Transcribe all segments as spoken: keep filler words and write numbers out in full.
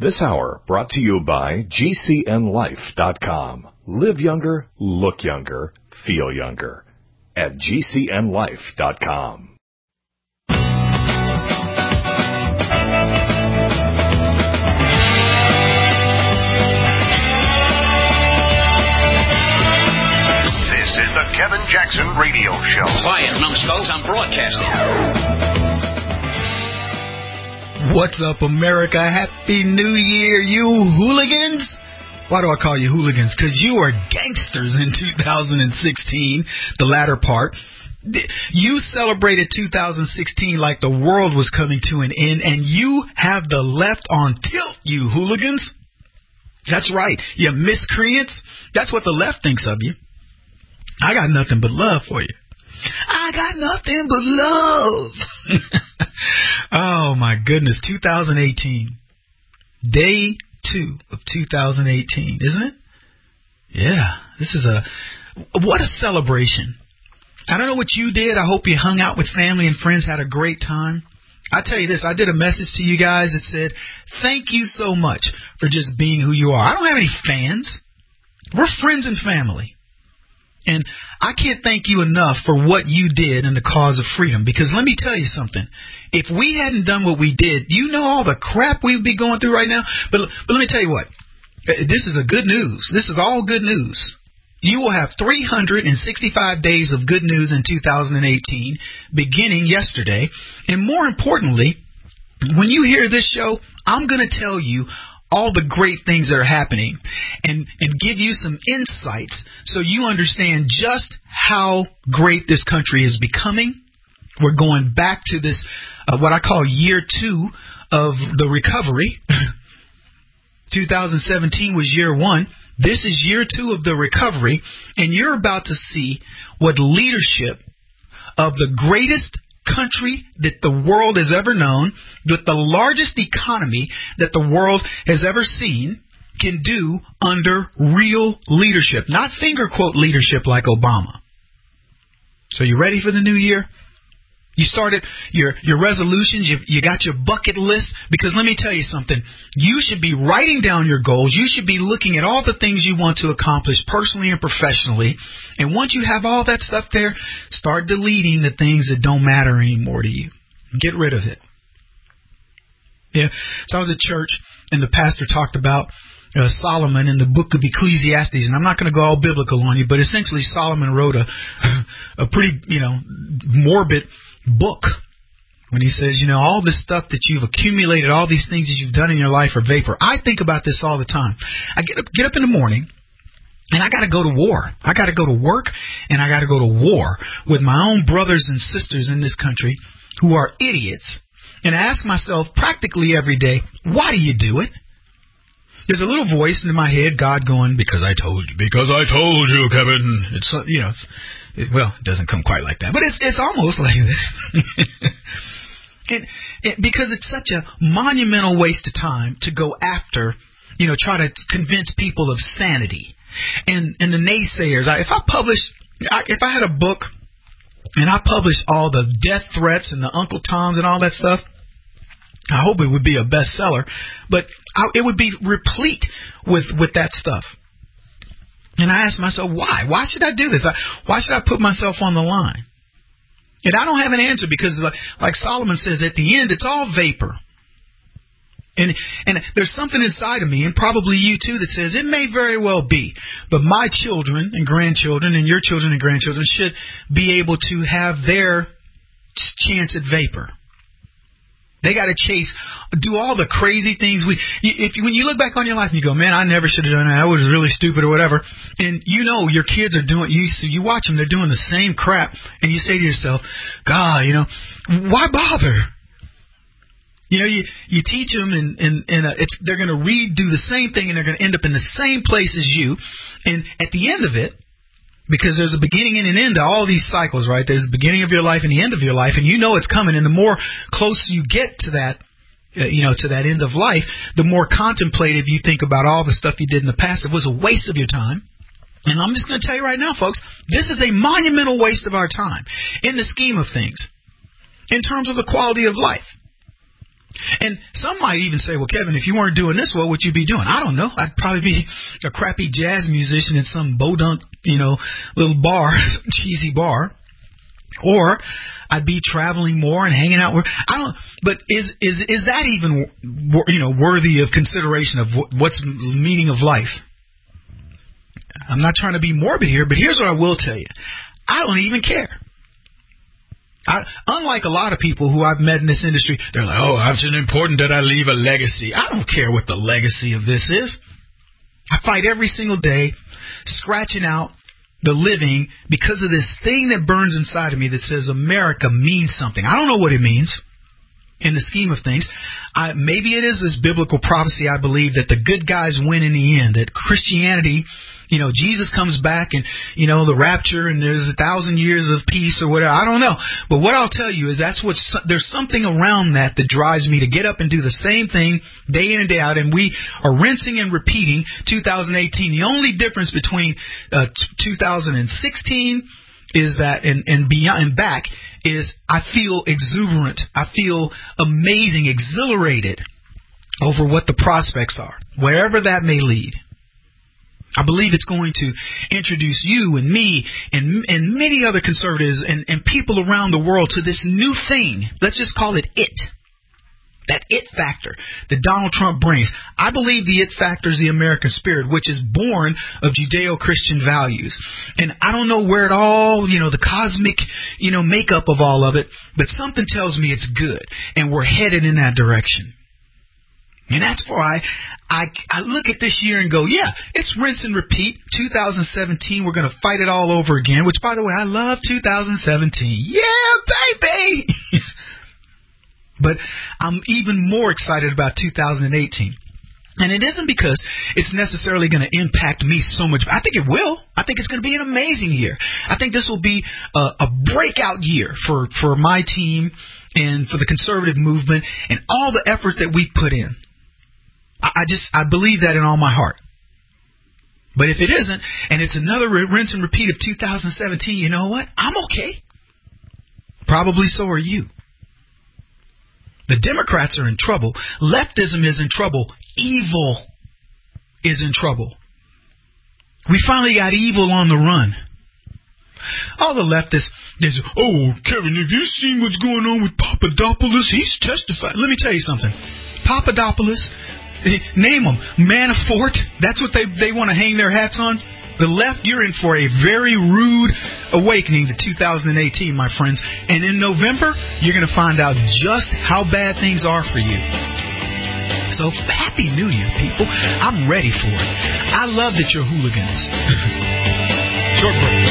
This hour brought to you by G C N life dot com. Live younger, look younger, feel younger at G C N life dot com. This is the Kevin Jackson Radio Show. Quiet, numbskulls, I'm broadcasting. What's up, America? Happy New Year, you hooligans. Why do I call you hooligans? Because you are gangsters in two thousand sixteen, the latter part. You celebrated two thousand sixteen like the world was coming to an end, and you have the left on tilt, you hooligans. That's right, you miscreants. That's what the left thinks of you. I got nothing but love for you. I got nothing but love. Oh, my goodness. two thousand eighteen. Day two of two thousand eighteen, isn't it? Yeah. This is a, what a celebration. I don't know what you did. I hope you hung out with family and friends, had a great time. I tell you this, I did a message to you guys that said, thank you so much for just being who you are. I don't have any fans. We're friends and family. And I can't thank you enough for what you did in the cause of freedom. Because let me tell you something. If we hadn't done what we did, you know all the crap we'd be going through right now. But, but let me tell you what. This is a good news. This is all good news. You will have three hundred sixty-five days of good news in two thousand eighteen, beginning yesterday. And more importantly, when you hear this show, I'm going to tell you all the great things that are happening and, and give you some insights so you understand just how great this country is becoming. We're going back to this, uh, what I call year two of the recovery. two thousand seventeen was year one. This is year two of the recovery, and you're about to see what leadership of the greatest country that the world has ever known, with the largest economy that the world has ever seen, can do under real leadership, not finger quote leadership like Obama. So you ready for the new year? You started your, your resolutions, you, you got your bucket list, because let me tell you something. You should be writing down your goals. You should be looking at all the things you want to accomplish personally and professionally. And once you have all that stuff there, start deleting the things that don't matter anymore to you. Get rid of it. Yeah. So I was at church, and the pastor talked about Uh, Solomon in the book of Ecclesiastes, and I'm not going to go all biblical on you, but essentially Solomon wrote a a pretty, you know, morbid book when he says, you know, all this stuff that you've accumulated, all these things that you've done in your life are vapor. I think about this all the time. I get up, get up in the morning, and I got to go to war. I got to go to work, and I got to go to war with my own brothers and sisters in this country who are idiots, and I ask myself practically every day, why do you do it? There's a little voice in my head, God going, because I told you, because I told you, Kevin. It's, you know, it's, it, well, it doesn't come quite like that, but it's it's almost like that. it, it, because it's such a monumental waste of time to go after, you know, try to convince people of sanity. And and the naysayers, I, if I publish, I, if I had a book and I published all the death threats and the Uncle Toms and all that stuff, I hope it would be a bestseller, but I, it would be replete with, with that stuff. And I asked myself, why? Why should I do this? I, why should I put myself on the line? And I don't have an answer because, like, like Solomon says, at the end, it's all vapor. And and there's something inside of me, and probably you too, that says it may very well be, but my children and grandchildren and your children and grandchildren should be able to have their chance at vapor. They got to chase, do all the crazy things. We, if when you look back on your life and you go, man, I never should have done that. I was really stupid or whatever. And you know your kids are doing, you so you watch them, they're doing the same crap, and you say to yourself, God, you know, why bother? You know, you, you teach them, and and, and uh, it's they're going to redo the same thing, and they're going to end up in the same place as you. And at the end of it, because there's a beginning and an end to all these cycles, right? There's the beginning of your life and the end of your life, and you know it's coming. And the more close you get to that, uh, you know, to that end of life, the more contemplative you think about all the stuff you did in the past. It was a waste of your time. And I'm just going to tell you right now, folks, this is a monumental waste of our time in the scheme of things, in terms of the quality of life. And some might even say, well, Kevin, if you weren't doing this, what would you be doing? I don't know. I'd probably be a crappy jazz musician in some bodunk, you know, little bar, some cheesy bar. Or I'd be traveling more and hanging out. Where, I don't. But is is is that even, you know, worthy of consideration of what's the meaning of life? I'm not trying to be morbid here, but here's what I will tell you. I don't even care. I, unlike a lot of people who I've met in this industry, they're like, oh, it's important that I leave a legacy. I don't care what the legacy of this is. I fight every single day, scratching out the living because of this thing that burns inside of me that says America means something. I don't know what it means in the scheme of things. I, maybe it is this biblical prophecy, I believe, that the good guys win in the end, that Christianity, you know, Jesus comes back and, you know, the rapture and there's a thousand years of peace or whatever. I don't know. But what I'll tell you is that's what, there's something around that that drives me to get up and do the same thing day in and day out. And we are rinsing and repeating two thousand eighteen. The only difference between uh, two thousand sixteen is that, and, and beyond and back, is I feel exuberant. I feel amazing, exhilarated over what the prospects are, wherever that may lead. I believe it's going to introduce you and me and and many other conservatives and, and people around the world to this new thing. Let's just call it it. That it factor that Donald Trump brings. I believe the it factor is the American spirit, which is born of Judeo-Christian values. And I don't know where it all, you know, the cosmic, you know, makeup of all of it, but something tells me it's good. And we're headed in that direction. And that's why I, I look at this year and go, yeah, it's rinse and repeat. two thousand seventeen, we're going to fight it all over again, which, by the way, I love two thousand seventeen. Yeah, baby! But I'm even more excited about two thousand eighteen. And it isn't because it's necessarily going to impact me so much. I think it will. I think it's going to be an amazing year. I think this will be a, a breakout year for, for my team and for the conservative movement and all the effort that we put in. I just, I believe that in all my heart. But if it isn't, and it's another rinse and repeat of two thousand seventeen, you know what? I'm okay. Probably so are you. The Democrats are in trouble. Leftism is in trouble. Evil is in trouble. We finally got evil on the run. All the leftists, there's, oh, Kevin, have you seen what's going on with Papadopoulos? He's testified. Let me tell you something. Papadopoulos, name them. Manafort, that's what they, they want to hang their hats on. The left, you're in for a very rude awakening to two thousand eighteen, my friends. And in November, you're going to find out just how bad things are for you. So, Happy New Year, people. I'm ready for it. I love that you're hooligans. Short break.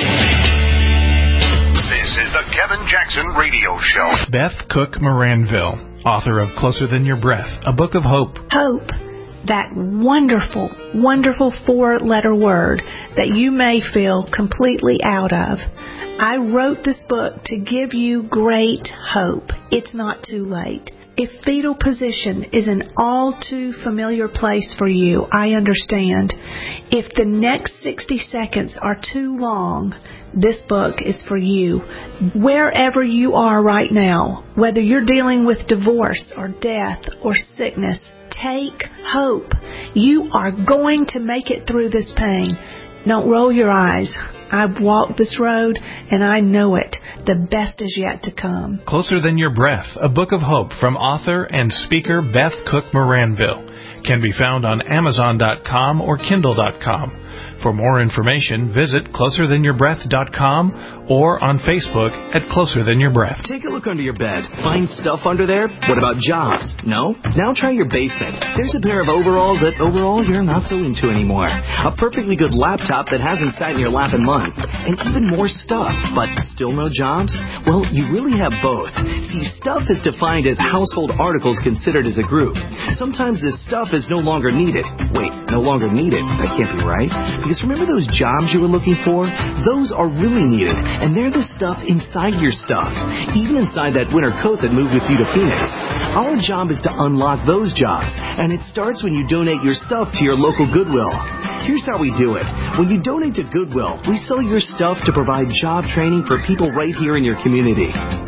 This is the Kevin Jackson Radio Show. Beth Cook Moranville, author of Closer Than Your Breath, a book of hope. Hope, that wonderful, wonderful four-letter word that you may feel completely out of. I wrote this book to give you great hope. It's not too late. If fetal position is an all too familiar place for you, I understand. If the next sixty seconds are too long, this book is for you. Wherever you are right now, whether you're dealing with divorce or death or sickness, take hope. You are going to make it through this pain. Don't roll your eyes. I've walked this road, and I know it. The best is yet to come. Closer Than Your Breath, a book of hope from author and speaker Beth Cook Moranville. Can be found on Amazon dot com or Kindle dot com. For more information, visit closer than your breath dot com or on Facebook at Closer Than Your Breath. Take a look under your bed. Find stuff under there? What about jobs? No? Now try your basement. There's a pair of overalls that overall you're not so into anymore. A perfectly good laptop that hasn't sat in your lap in months. And even more stuff, but still no jobs? Well, you really have both. See, stuff is defined as household articles considered as a group. Sometimes this stuff is no longer needed. Wait, no longer needed? That can't be right. Because remember those jobs you were looking for? Those are really needed, and they're the stuff inside your stuff, even inside that winter coat that moved with you to Phoenix. Our job is to unlock those jobs, and it starts when you donate your stuff to your local Goodwill. Here's how we do it. When you donate to Goodwill, we sell your stuff to provide job training for people right here in your community.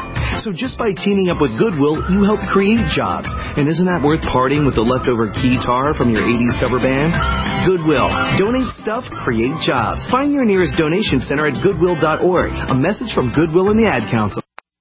So just by teaming up with Goodwill, you help create jobs. And isn't that worth partying with the leftover guitar from your eighties cover band? Goodwill. Donate stuff, create jobs. Find your nearest donation center at goodwill dot org. A message from Goodwill and the Ad Council.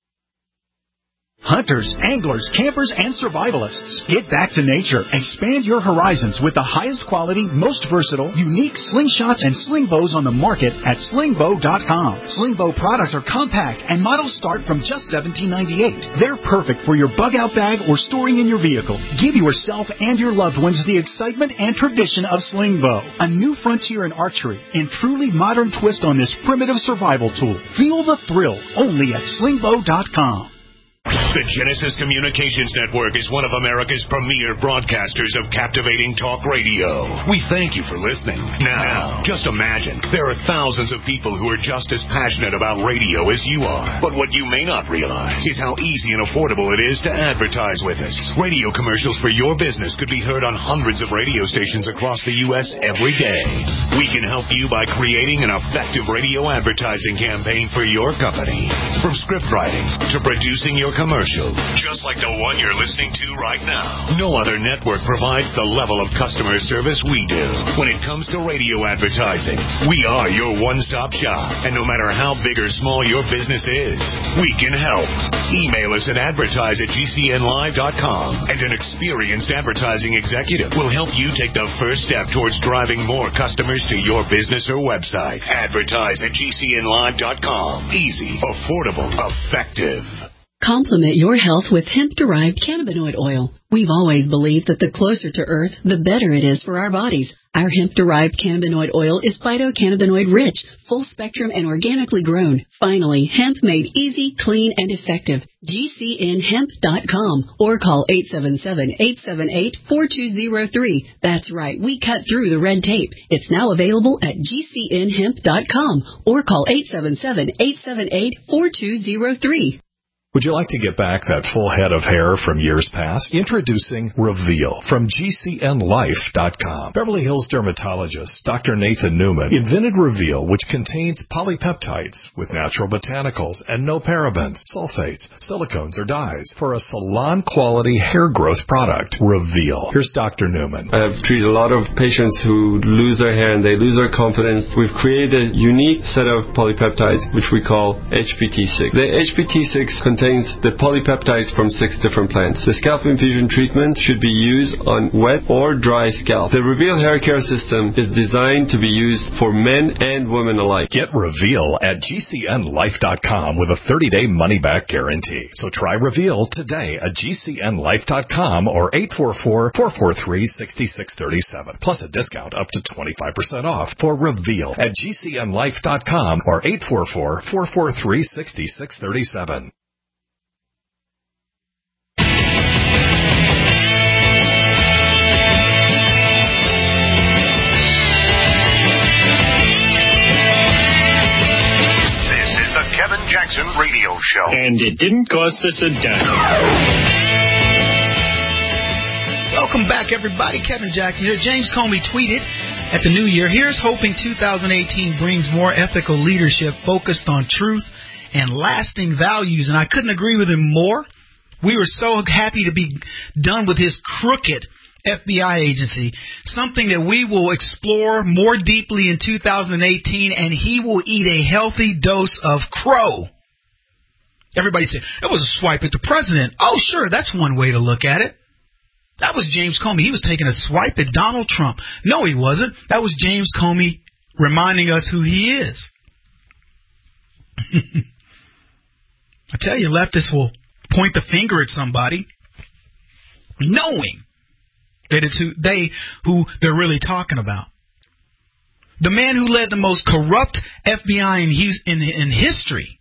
Hunters, anglers, campers, and survivalists. Get back to nature. Expand your horizons with the highest quality, most versatile, unique slingshots and sling bows on the market at sling bow dot com. Sling bow products are compact and models start from just seventeen ninety-eight. They're perfect for your bug out bag or storing in your vehicle. Give yourself and your loved ones the excitement and tradition of sling bow. A new frontier in archery and truly modern twist on this primitive survival tool. Feel the thrill only at sling bow dot com. The Genesis Communications Network is one of America's premier broadcasters of captivating talk radio. We thank you for listening. Now, just imagine, there are thousands of people who are just as passionate about radio as you are. But what you may not realize is how easy and affordable it is to advertise with us. Radio commercials for your business could be heard on hundreds of radio stations across the U S every day. We can help you by creating an effective radio advertising campaign for your company. From script writing to producing your commercial, just like the one you're listening to right now. No other network provides the level of customer service we do. When it comes to radio advertising, we are your one-stop shop. And no matter how big or small your business is, we can help. Email us at advertise at g c n live dot com, and an experienced advertising executive will help you take the first step towards driving more customers to your business or website. Advertise at g c n live dot com. Easy, affordable, effective. Complement your health with hemp-derived cannabinoid oil. We've always believed that the closer to Earth, the better it is for our bodies. Our hemp-derived cannabinoid oil is phytocannabinoid-rich, full-spectrum, and organically grown. Finally, hemp made easy, clean, and effective. G C N hemp dot com or call eight seven seven, eight seven eight, four two zero three. That's right, we cut through the red tape. It's now available at G C N hemp dot com or call eight seven seven, eight seven eight, four two zero three. Would you like to get back that full head of hair from years past? Introducing Reveal from G C N life dot com. Beverly Hills dermatologist Doctor Nathan Newman invented Reveal, which contains polypeptides with natural botanicals and no parabens, sulfates, silicones, or dyes for a salon-quality hair growth product. Reveal. Here's Doctor Newman. I have treated a lot of patients who lose their hair and they lose their confidence. We've created a unique set of polypeptides, which we call H P T six. The H P T six contains contains the polypeptides from six different plants. The scalp infusion treatment should be used on wet or dry scalp. The Reveal hair care system is designed to be used for men and women alike. Get Reveal at G C N life dot com with a thirty-day money-back guarantee. So try Reveal today at G C N life dot com or eight four four, four four three, six six three seven. Plus a discount up to twenty-five percent off for Reveal at G C N life dot com or eight four four, four four three, six six three seven. Kevin Jackson Radio Show. And it didn't cost us a dime. Welcome back, everybody. Kevin Jackson here. James Comey tweeted at the new year, here's hoping two thousand eighteen brings more ethical leadership focused on truth and lasting values. And I couldn't agree with him more. We were so happy to be done with his crooked F B I agency, something that we will explore more deeply in two thousand eighteen, and he will eat a healthy dose of crow. Everybody said, it was a swipe at the president. Oh, sure, that's one way to look at it. That was James Comey. He was taking a swipe at Donald Trump. No, he wasn't. That was James Comey reminding us who he is. I tell you, leftists will point the finger at somebody, knowing that it's who they who they're really talking about. The man who led the most corrupt F B I in, in, in history.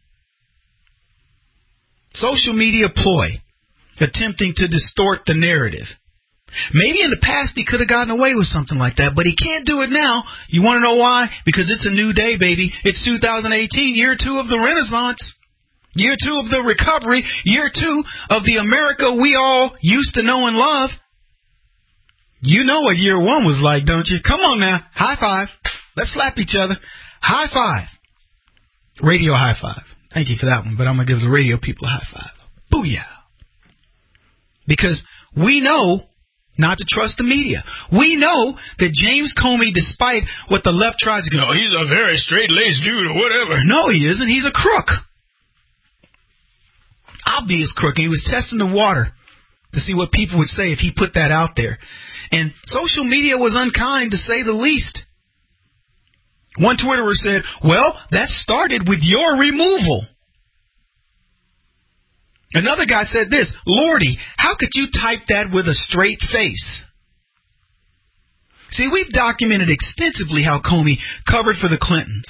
Social media ploy, attempting to distort the narrative. Maybe in the past he could have gotten away with something like that, but he can't do it now. You want to know why? Because it's a new day, baby. It's two thousand eighteen, year two of the Renaissance. Year two of the recovery. Year two of the America we all used to know and love. You know what year one was like, don't you? Come on now. High five. Let's slap each other. High five. Radio high five. Thank you for that one, but I'm going to give the radio people a high five. Oh, yeah. Because we know not to trust the media. We know that James Comey, despite what the left tries to go, oh, he's a very straight-laced dude or whatever. No, he isn't. He's a crook. Obvious crook. And he was testing the water to see what people would say if he put that out there. And social media was unkind, to say the least. One Twitterer said, well, that started with your removal. Another guy said this, Lordy, how could you type that with a straight face? See, we've documented extensively how Comey covered for the Clintons.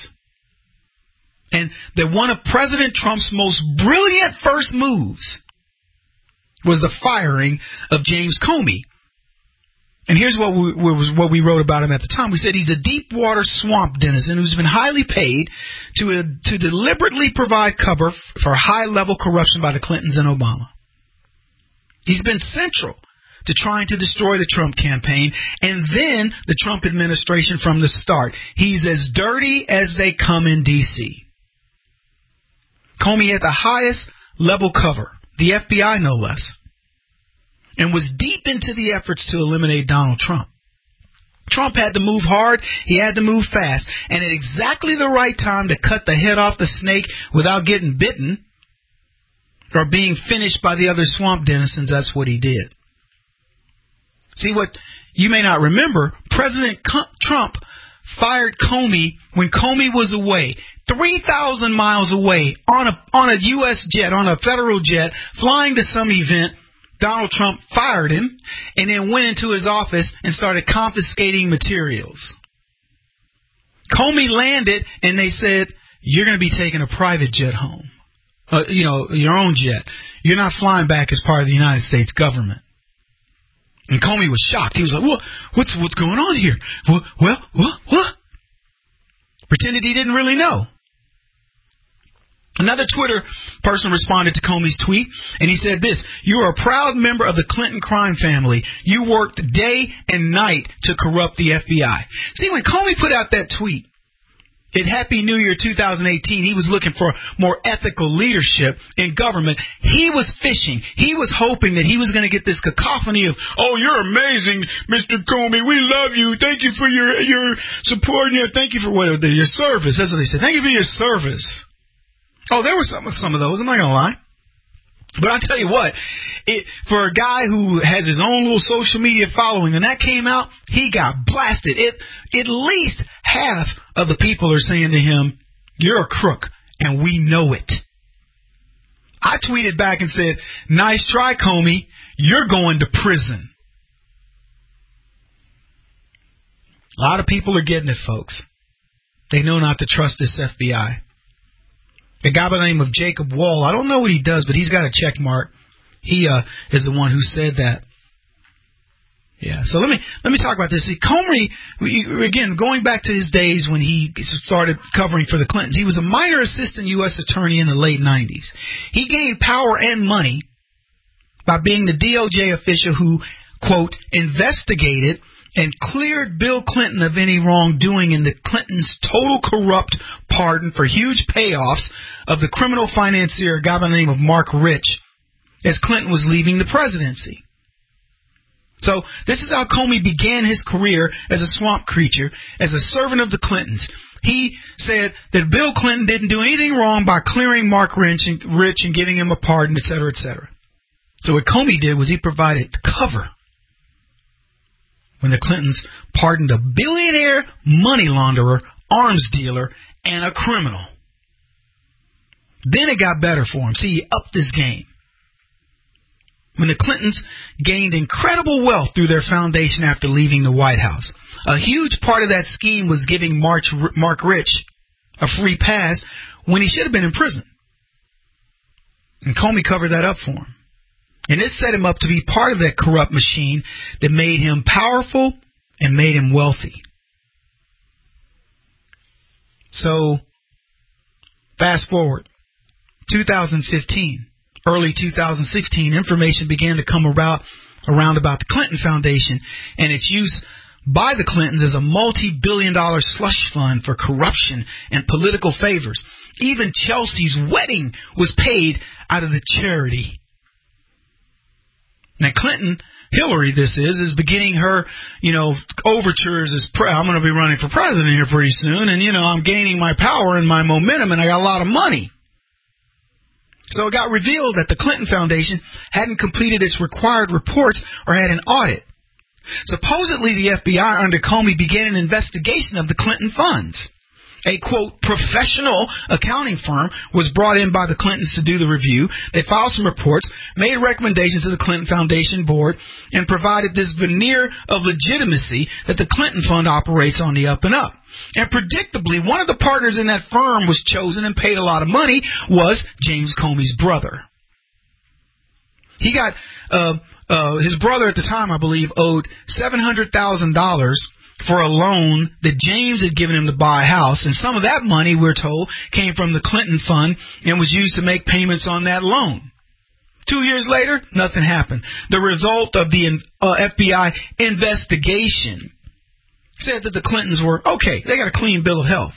And that one of President Trump's most brilliant first moves was the firing of James Comey. And here's what we, what we wrote about him at the time. We said he's a deep water swamp denizen who's been highly paid to uh, to deliberately provide cover for high-level corruption by the Clintons and Obama. He's been central to trying to destroy the Trump campaign and then the Trump administration from the start. He's as dirty as they come in D C Comey had the highest level cover, the F B I no less, and was deep into the efforts to eliminate Donald Trump. Trump had to move hard, he had to move fast, and at exactly the right time to cut the head off the snake without getting bitten or being finished by the other swamp denizens. That's what he did. See, what you may not remember, President Trump fired Comey when Comey was away, three thousand miles away, on a on a U S jet, on a federal jet, flying to some event. Donald Trump fired him and then went into his office and started confiscating materials. Comey landed and they said, you're going to be taking a private jet home. Uh, you know, your own jet. You're not flying back as part of the United States government. And Comey was shocked. He was like, what? What's, what's going on here? Well, well, what? What? Pretended he didn't really know. Another Twitter person responded to Comey's tweet, and he said this, you are a proud member of the Clinton crime family. You worked day and night to corrupt the F B I. See, when Comey put out that tweet, at Happy New Year two thousand eighteen, he was looking for more ethical leadership in government. He was fishing. He was hoping that he was going to get this cacophony of, oh, you're amazing, Mister Comey. We love you. Thank you for your, your support. And your, thank you for what, your service. That's what they said. Thank you for your service. Oh, there were some, some of those, I'm not going to lie. But I'll tell you what, it, for a guy who has his own little social media following, and that came out, he got blasted. It, at least half of the people are saying to him, you're a crook, and we know it. I tweeted back and said, nice try, Comey. You're going to prison. A lot of people are getting it, folks. They know not to trust this F B I. A guy by the name of Jacob Wall, I don't know what he does, but he's got a check mark. He uh, is the one who said that. Yeah, so let me let me talk about this. See, Comey, again, going back to his days when he started covering for the Clintons, he was a minor assistant U S attorney in the late nineties. He gained power and money by being the D O J official who, quote, investigated and cleared Bill Clinton of any wrongdoing in the Clintons' total corrupt pardon for huge payoffs of the criminal financier, a guy by the name of Mark Rich, as Clinton was leaving the presidency. So this is how Comey began his career as a swamp creature, as a servant of the Clintons. He said that Bill Clinton didn't do anything wrong by clearing Mark Rich and, Rich and giving him a pardon, et cetera, et cetera. So what Comey did was he provided cover when the Clintons pardoned a billionaire money launderer, arms dealer, and a criminal. Then it got better for him. See, he upped his game. When the Clintons gained incredible wealth through their foundation after leaving the White House, a huge part of that scheme was giving Mark, Mark Rich a free pass when he should have been in prison. And Comey covered that up for him. And this set him up to be part of that corrupt machine that made him powerful and made him wealthy. So, fast forward, two thousand fifteen, early two thousand sixteen, information began to come about, around about the Clinton Foundation and its use by the Clintons as a multi-billion dollar slush fund for corruption and political favors. Even Chelsea's wedding was paid out of the charity Now, Clinton, Hillary, this is, is beginning her, you know, overtures as, pre- I'm going to be running for president here pretty soon, and, you know, I'm gaining my power and my momentum, and I got a lot of money. So it got revealed that the Clinton Foundation hadn't completed its required reports or had an audit. Supposedly, the F B I under Comey began an investigation of the Clinton funds. A, quote, professional accounting firm was brought in by the Clintons to do the review. They filed some reports, made recommendations to the Clinton Foundation board, and provided this veneer of legitimacy that the Clinton Fund operates on the up and up. And predictably, one of the partners in that firm was chosen and paid a lot of money was James Comey's brother. He got, uh, uh, his brother at the time, I believe, owed seven hundred thousand dollars for a loan that James had given him to buy a house, and some of that money, we're told, came from the Clinton Fund and was used to make payments on that loan. Two years later, nothing happened. The result of the uh, F B I investigation said that the Clintons were, okay, they got a clean bill of health.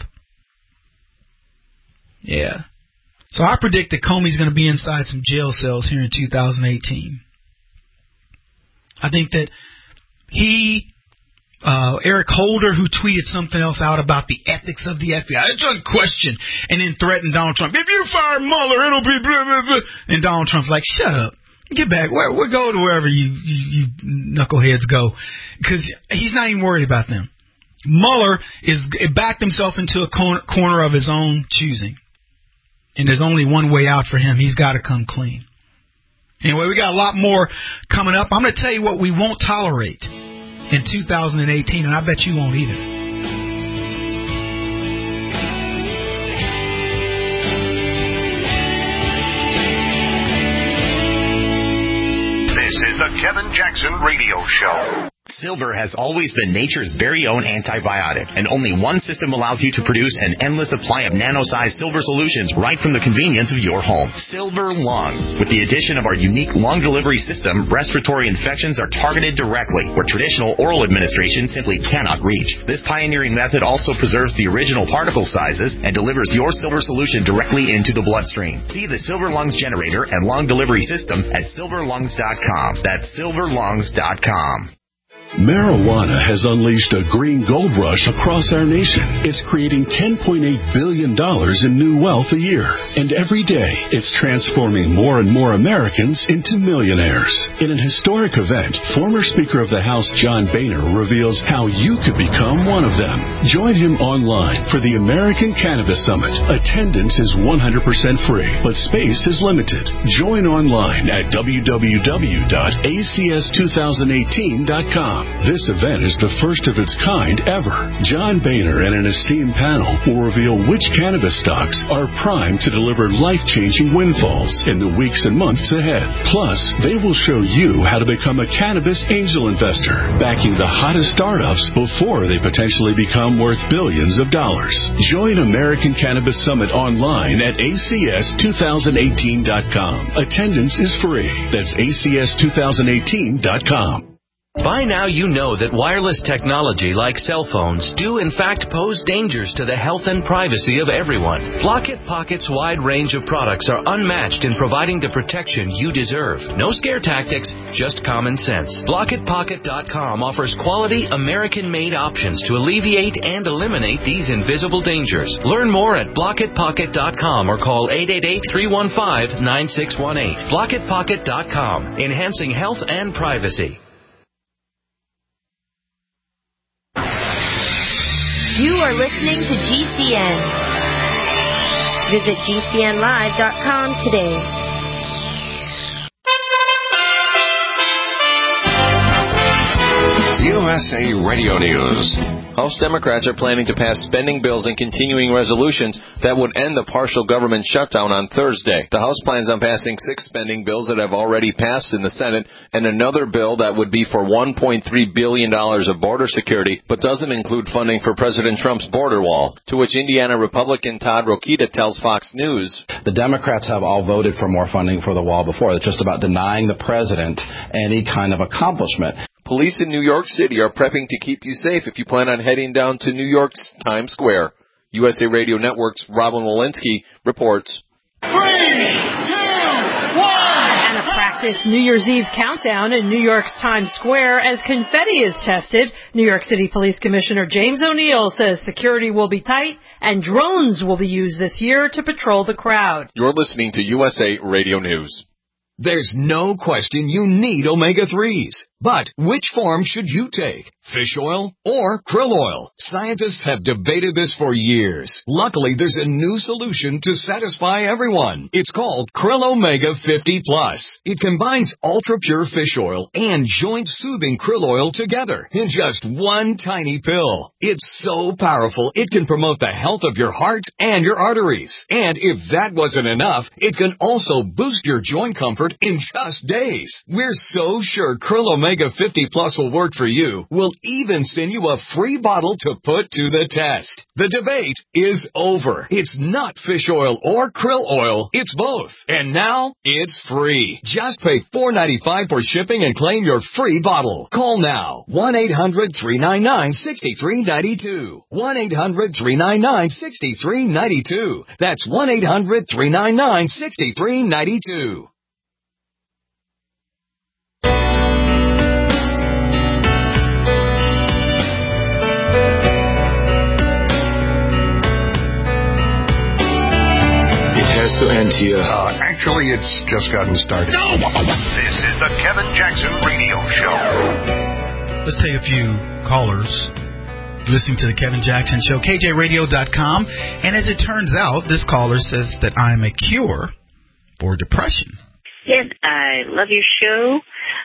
Yeah. So I predict that Comey's going to be inside some jail cells here in two thousand eighteen. I think that he... Uh, Eric Holder, who tweeted something else out about the ethics of the F B I. It's unquestioned. And then threatened Donald Trump. If you fire Mueller, it'll be blah, blah, blah. And Donald Trump's like, shut up. Get back. We'll, we'll go to wherever you, you, you knuckleheads go. Because he's not even worried about them. Mueller is backed himself into a corner, corner of his own choosing. And there's only one way out for him. He's got to come clean. Anyway, we got a lot more coming up. I'm going to tell you what we won't tolerate in two thousand eighteen, and I bet you won't either. This is the Kevin Jackson Radio Show. Silver has always been nature's very own antibiotic, and only one system allows you to produce an endless supply of nano-sized silver solutions right from the convenience of your home. Silver Lungs. With the addition of our unique lung delivery system, respiratory infections are targeted directly, where traditional oral administration simply cannot reach. This pioneering method also preserves the original particle sizes and delivers your silver solution directly into the bloodstream. See the Silver Lungs generator and lung delivery system at silver lungs dot com. That's silver lungs dot com. Marijuana has unleashed a green gold rush across our nation. It's creating ten point eight billion dollars in new wealth a year. And every day, it's transforming more and more Americans into millionaires. In an historic event, former Speaker of the House John Boehner reveals how you could become one of them. Join him online for the American Cannabis Summit. Attendance is one hundred percent free, but space is limited. Join online at w w w dot a c s two thousand eighteen dot com. This event is the first of its kind ever. John Boehner and an esteemed panel will reveal which cannabis stocks are primed to deliver life-changing windfalls in the weeks and months ahead. Plus, they will show you how to become a cannabis angel investor, backing the hottest startups before they potentially become worth billions of dollars. Join American Cannabis Summit online at a c s two thousand eighteen dot com. Attendance is free. That's a c s two thousand eighteen dot com. By now you know that wireless technology like cell phones do in fact pose dangers to the health and privacy of everyone. Blockit Pocket's wide range of products are unmatched in providing the protection you deserve. No scare tactics, just common sense. Blockit Pocket dot com offers quality American-made options to alleviate and eliminate these invisible dangers. Learn more at Blockit Pocket dot com or call eight eight eight, three one five, nine six one eight. Blockit Pocket dot com, enhancing health and privacy. You are listening to G C N. Visit G C N live dot com today. U S A Radio News. House Democrats are planning to pass spending bills and continuing resolutions that would end the partial government shutdown on Thursday. The House plans on passing six spending bills that have already passed in the Senate and another bill that would be for one point three billion dollars of border security, but doesn't include funding for President Trump's border wall, to which Indiana Republican Todd Rokita tells Fox News. The Democrats have all voted for more funding for the wall before. It's just about denying the president any kind of accomplishment. Police in New York City are prepping to keep you safe if you plan on heading down to New York's Times Square. U S A Radio Network's Robin Walensky reports. Three, two, one. An practice New Year's Eve countdown in New York's Times Square as confetti is tested. New York City Police Commissioner James O'Neill says security will be tight and drones will be used this year to patrol the crowd. You're listening to U S A Radio News. There's no question you need omega threes. But which form should you take? Fish oil or krill oil? Scientists have debated this for years. Luckily, there's a new solution to satisfy everyone. It's called Krill Omega fifty plus. It combines ultra-pure fish oil and joint-soothing krill oil together in just one tiny pill. It's so powerful, it can promote the health of your heart and your arteries. And if that wasn't enough, it can also boost your joint comfort in just days. We're so sure Krill Omega fifty plus will work for you. We'll even send you a free bottle to put to the test. The debate is over. It's not fish oil or krill oil. It's both. And now it's free. Just pay four dollars and ninety-five cents for shipping and claim your free bottle. Call now. one eight hundred three nine nine six three nine two. one eight hundred three nine nine six three nine two. That's one eight hundred three nine nine six three nine two. Has to end here. Uh, actually, it's just gotten started. No! This is the Kevin Jackson Radio Show. Let's take a few callers listening to the Kevin Jackson Show, K J radio dot com. And as it turns out, this caller says that I'm a cure for depression. Yes, I love your show.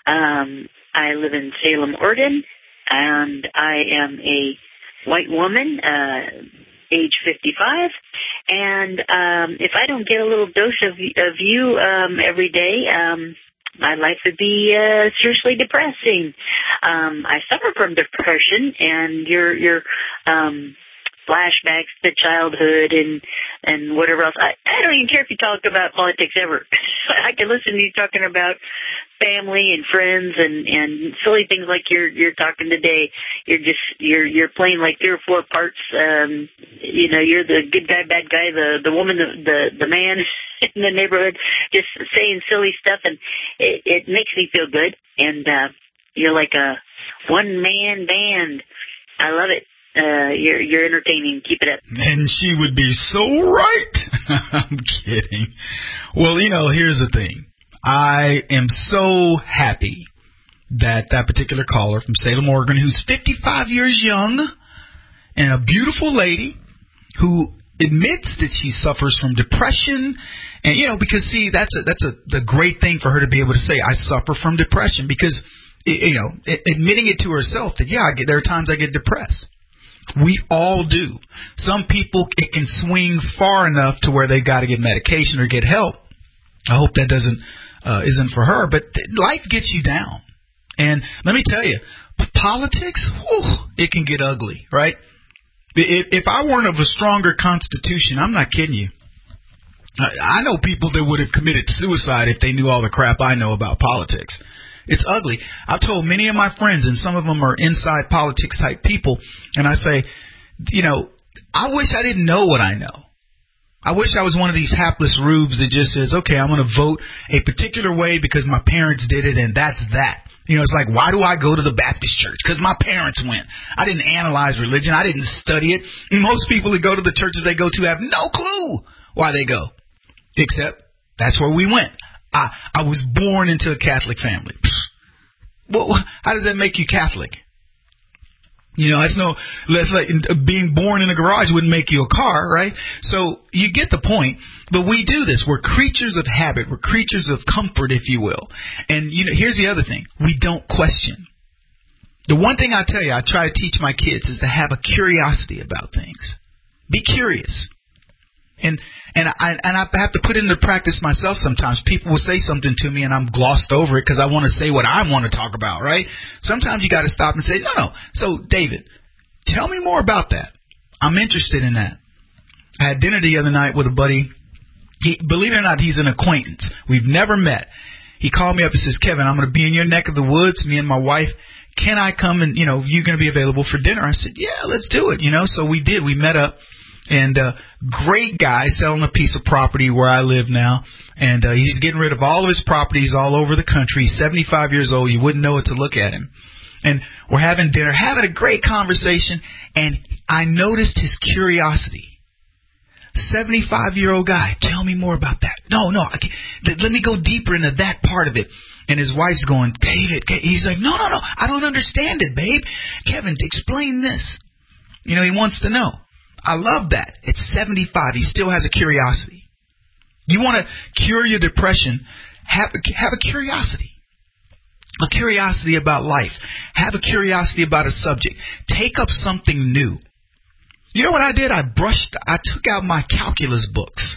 Um, I live in Salem, Oregon, and I am a white woman, uh, age fifty-five. And um, if I don't get a little dose of, of you um, every day, um, my life would be uh, seriously depressing. Um, I suffer from depression, and your your um, flashbacks to childhood and and whatever else. I, I don't even care if you talk about politics ever. I can listen to you talking about family and friends and and silly things like you're you're talking today. You're just you're you're playing like three or four parts. Um, you know, you're the good guy, bad guy, the the woman, the the, the man in the neighborhood, just saying silly stuff, and it, it makes me feel good. And uh, you're like a one man band. I love it. Uh, you're you're entertaining. Keep it up. And she would be so right. I'm kidding. Well, you know, here's the thing. I am so happy that that particular caller from Salem, Oregon, who's fifty-five years young and a beautiful lady who admits that she suffers from depression. And, you know, because, see, that's a, that's a the great thing for her to be able to say, I suffer from depression, because, you know, admitting it to herself that, yeah, I get, there are times I get depressed. We all do. Some people, it can swing far enough to where they've got to get medication or get help. I hope that doesn't uh, isn't for her, but life gets you down. And let me tell you, politics, whew, it can get ugly, right? If, if I weren't of a stronger constitution, I'm not kidding you. I, I know people that would have committed suicide if they knew all the crap I know about politics. It's ugly. I've told many of my friends, and some of them are inside politics type people, and I say, you know, I wish I didn't know what I know. I wish I was one of these hapless rubes that just says, okay, I'm going to vote a particular way because my parents did it, and that's that. You know, it's like, why do I go to the Baptist church? Because my parents went. I didn't analyze religion. I didn't study it. And most people that go to the churches they go to have no clue why they go, except that's where we went. I, I was born into a Catholic family. Well, how does that make you Catholic? You know, that's no, that's like being born in a garage wouldn't make you a car, right? So you get the point. But we do this. We're creatures of habit. We're creatures of comfort, if you will. And, you know, here's the other thing. We don't question. The one thing I tell you, I try to teach my kids is to have a curiosity about things. Be curious. And and I and I have to put it into practice myself sometimes. People will say something to me and I'm glossed over it because I want to say what I want to talk about, right? Sometimes you got to stop and say, no, no. So, David, tell me more about that. I'm interested in that. I had dinner the other night with a buddy. He, believe it or not, he's an acquaintance. We've never met. He called me up and says, Kevin, I'm going to be in your neck of the woods, me and my wife. Can I come and, you know, you're going to be available for dinner? I said, yeah, let's do it, you know. So we did. We met up. And uh, great guy selling a piece of property where I live now. And uh, he's getting rid of all of his properties all over the country. He's seventy-five years old. You wouldn't know it to look at him. And we're having dinner, having a great conversation. And I noticed his curiosity. seventy-five-year-old guy, tell me more about that. No, no, I can't. Let me go deeper into that part of it. And his wife's going, David, he's like, no, no, no, I don't understand it, babe. Kevin, explain this. You know, he wants to know. I love that. At seventy-five, he still has a curiosity. You want to cure your depression, have, have a curiosity. A curiosity about life. Have a curiosity about a subject. Take up something new. You know what I did? I brushed, I took out my calculus books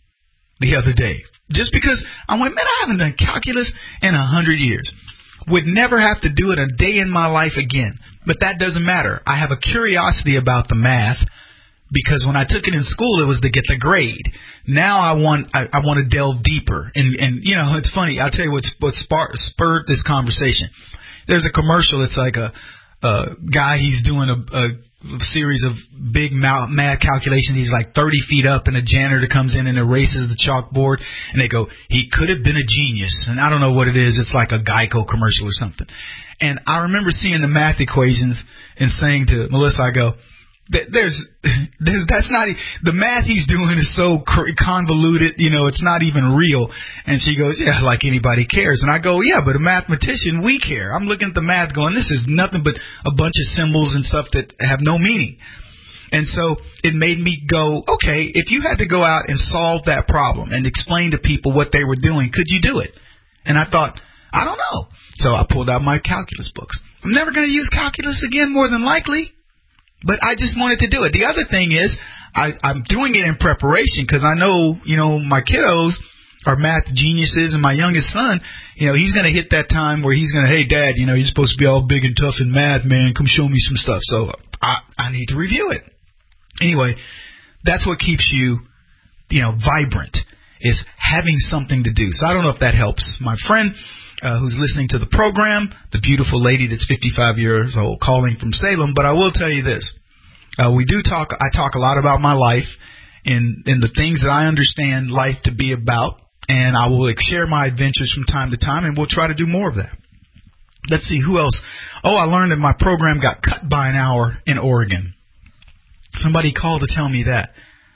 the other day. Just because I went, man, I haven't done calculus in a hundred years. Would never have to do it a day in my life again. But that doesn't matter. I have a curiosity about the math because when I took it in school, it was to get the grade. Now I want, I, I want to delve deeper. And, and, you know, it's funny. I'll tell you what's, what spurred, spurred this conversation. There's a commercial. It's like a, a guy, he's doing a, a series of big mad calculations. He's like thirty feet up, and a janitor comes in and erases the chalkboard, and they go, he could have been a genius. And I don't know what it is. It's like a Geico commercial or something. And I remember seeing the math equations and saying to Melissa, I go, there's, there's, that's not, the math he's doing is so convoluted, you know, it's not even real. And she goes, yeah, like anybody cares. And I go, yeah, but a mathematician, we care. I'm looking at the math going, this is nothing but a bunch of symbols and stuff that have no meaning. And so it made me go, okay, if you had to go out and solve that problem and explain to people what they were doing, could you do it? And I thought, I don't know. So I pulled out my calculus books. I'm never going to use calculus again, more than likely. But I just wanted to do it. The other thing is I, I'm doing it in preparation because I know, you know, my kiddos are math geniuses, and my youngest son, you know, he's going to hit that time where he's going to, hey, Dad, you know, you're supposed to be all big and tough in math, man. Come show me some stuff. So I, I need to review it. Anyway, that's what keeps you, you know, vibrant, is having something to do. So I don't know if that helps my friend Uh, who's listening to the program, the beautiful lady that's fifty-five years old calling from Salem. But I will tell you this. Uh, we do talk, I talk a lot about my life and, and the things that I understand life to be about. And I will share my adventures from time to time, and we'll try to do more of that. Let's see, who else? Oh, I learned that my program got cut by an hour in Oregon. Somebody called to tell me that.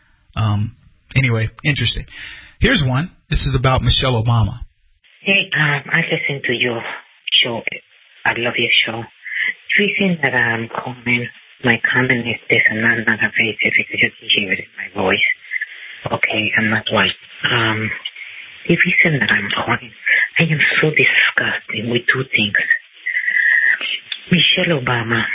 Um, anyway, interesting. Here's one. This is about Michelle Obama. Hey, um, I listen to your show. I love your show. The reason that I'm calling, my comment is this, and I'm not afraid if you could just hear it in my voice. Okay, I'm not white. Um, the reason that I'm calling, I am so disgusted with two things. Michelle Obama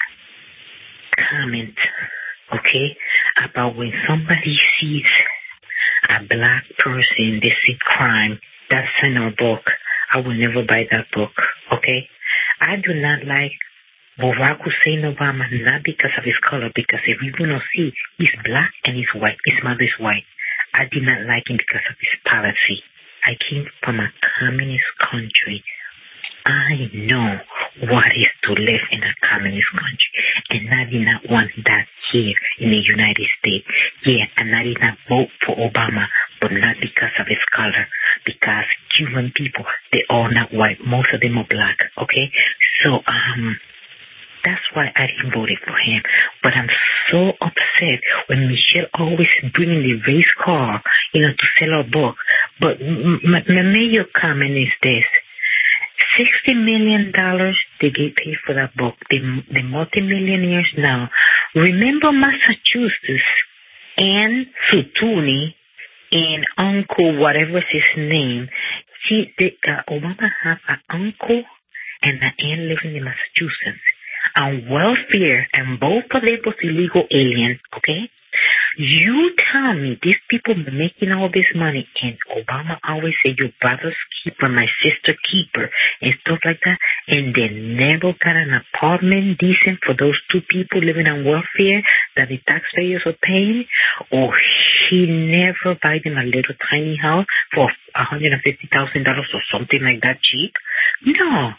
comment, okay, about when somebody sees a black person, they see crime, that's in our book. I will never buy that book, okay? I do not like Barack Hussein Obama, not because of his color, because if you do not see, he's black and he's white. His mother is white. I did not like him because of his policy. I came from a communist country. I know what it is to live in a communist country, and I did not want that here in the United States. Yeah, and I did not vote for Obama, but not because of his color, because Cuban people, they are not white. Most of them are black, okay? So, um, that's why I didn't vote for him. But I'm so upset when Michelle always bringing the race car, you know, to sell her book. But my, my major comment is this. sixty million dollars they get paid for that book. The, the multimillionaires now. Remember Massachusetts and Sutuni and Uncle, whatever his name. She, the, uh, Obama have an uncle and an aunt living in Massachusetts. On welfare, and both of them was illegal aliens, okay? You tell me these people are making all this money, and Obama always said your brother's keeper, my sister keeper, and stuff like that, and they never got an apartment decent for those two people living on welfare that the taxpayers are paying, or he never buy them a little tiny house for one hundred fifty thousand dollars or something like that cheap. No.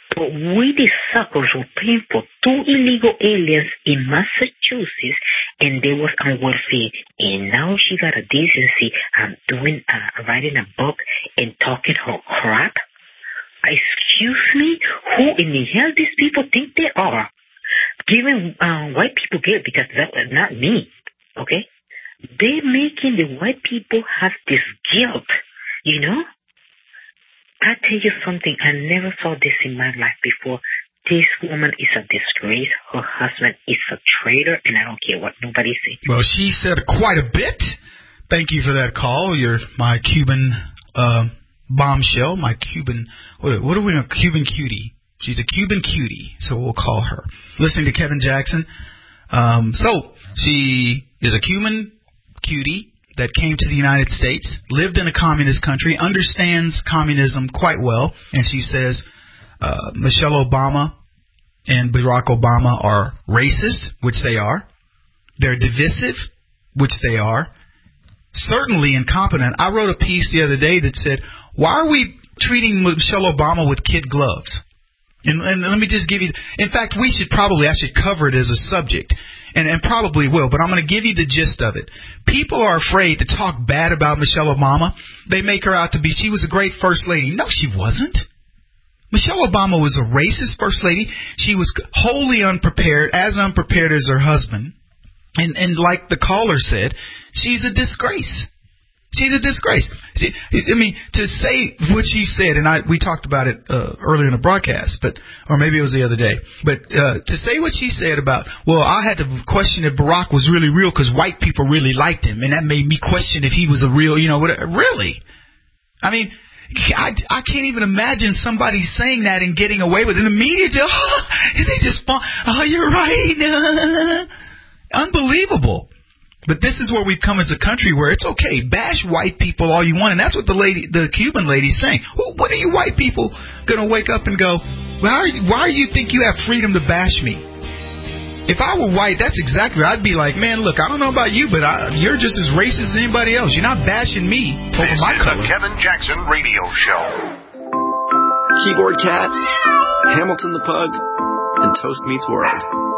But we, the suckers, were paying for two illegal aliens in Massachusetts, and they was on welfare. And now she got a decency um, doing, uh, writing a book and talking her crap. Excuse me? Who in the hell these people think they are? Giving uh, white people guilt, because that's not me, okay? They're making the white people have this guilt, you know? I tell you something, I never saw this in my life before. This woman is a disgrace. Her husband is a traitor, and I don't care what nobody says. Well, she said quite a bit. Thank you for that call. You're my Cuban uh, bombshell, my Cuban, what, what are we, a Cuban cutie. She's a Cuban cutie, so we'll call her. Listening to Kevin Jackson. Um, so, she is a Cuban cutie that came to the United States, lived in a communist country, understands communism quite well, and she says uh, Michelle Obama and Barack Obama are racist, which they are. They're divisive, which they are. Certainly incompetent. I wrote a piece the other day that said, why are we treating Michelle Obama with kid gloves? And, and let me just give you, in fact, we should probably, I should cover it as a subject. And, and probably will, but I'm going to give you the gist of it. People are afraid to talk bad about Michelle Obama. They make her out to be, she was a great first lady. No, she wasn't. Michelle Obama was a racist first lady. She was wholly unprepared, as unprepared as her husband. And, and like the caller said, she's a disgrace. She's a disgrace. She, I mean, to say what she said, and I we talked about it uh, earlier in the broadcast, but or maybe it was the other day. But uh, to say what she said about, well, I had to question if Barack was really real because white people really liked him, and that made me question if he was a real, you know, what, really. I mean, I, I can't even imagine somebody saying that and getting away with it. And the media just, oh, and they just, oh, you're right. Unbelievable. But this is where we've come as a country where it's okay. Bash white people all you want. And that's what the lady, the Cuban lady's saying. Well, when are you white people going to wake up and go, why, are you, why do you think you have freedom to bash me? If I were white, that's exactly, I'd be like, man, look, I don't know about you, but I, you're just as racist as anybody else. You're not bashing me over this my is color. The Kevin Jackson Radio Show. Keyboard Cat, Hamilton the Pug, and Toast Meets World.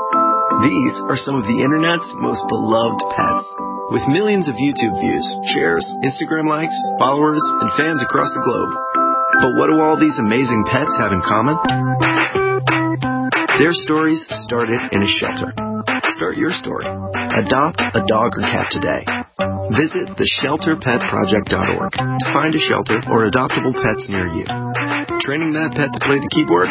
These are some of the internet's most beloved pets. With millions of YouTube views, shares, Instagram likes, followers, and fans across the globe. But what do all these amazing pets have in common? Their stories started in a shelter. Start your story. Adopt a dog or cat today. Visit the shelter pet project dot org to find a shelter or adoptable pets near you. Training that pet to play the keyboard?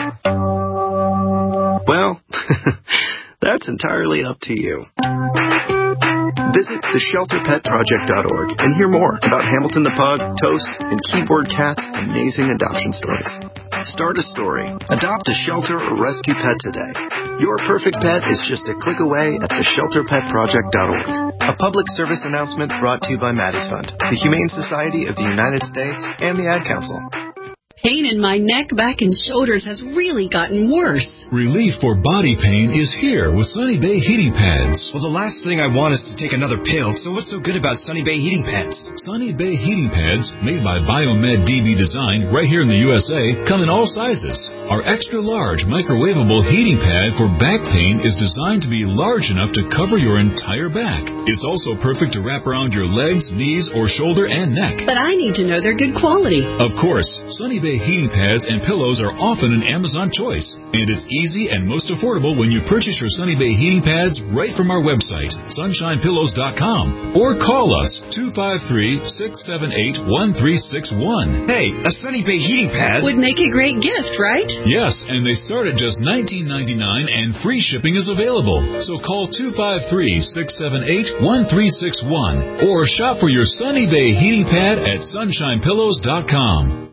Well, that's entirely up to you. Visit the shelter pet project dot org and hear more about Hamilton the Pug, Toast, and Keyboard Cat's amazing adoption stories. Start a story. Adopt a shelter or rescue pet today. Your perfect pet is just a click away at the shelter pet project dot org. A public service announcement brought to you by Maddie's Fund, the Humane Society of the United States, and the Ad Council. Pain in my neck, back, and shoulders has really gotten worse. Relief for body pain is here with Sunny Bay Heating Pads. Well, the last thing I want is to take another pill, so what's so good about Sunny Bay Heating Pads? Sunny Bay Heating Pads, made by Biomed D B Design right here in the U S A, come in all sizes. Our extra-large microwavable heating pad for back pain is designed to be large enough to cover your entire back. It's also perfect to wrap around your legs, knees, or shoulder and neck. But I need to know they're good quality. Of course, Sunny Bay heating pads and pillows are often an Amazon choice, and it's easy and most affordable when you purchase your Sunny Bay heating pads right from our website, sunshine pillows dot com, or call us two five three, six seven eight, one three six one. Hey, a Sunny Bay heating pad would make a great gift, right? Yes, and they start at just nineteen ninety-nine and free shipping is available. So call two five three, six seven eight, one three six one or shop for your Sunny Bay heating pad at sunshine pillows dot com.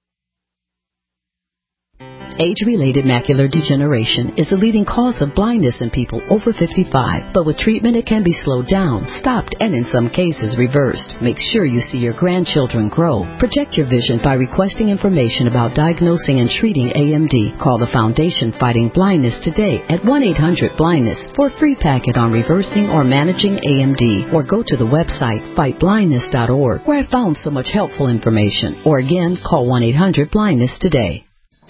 Age-related macular degeneration is the leading cause of blindness in people over fifty-five. But with treatment, it can be slowed down, stopped, and in some cases reversed. Make sure you see your grandchildren grow. Protect your vision by requesting information about diagnosing and treating A M D. Call the Foundation Fighting Blindness today at one eight hundred blindness for a free packet on reversing or managing A M D. Or go to the website fight blindness dot org where I found so much helpful information. Or again, call one eight hundred blindness today.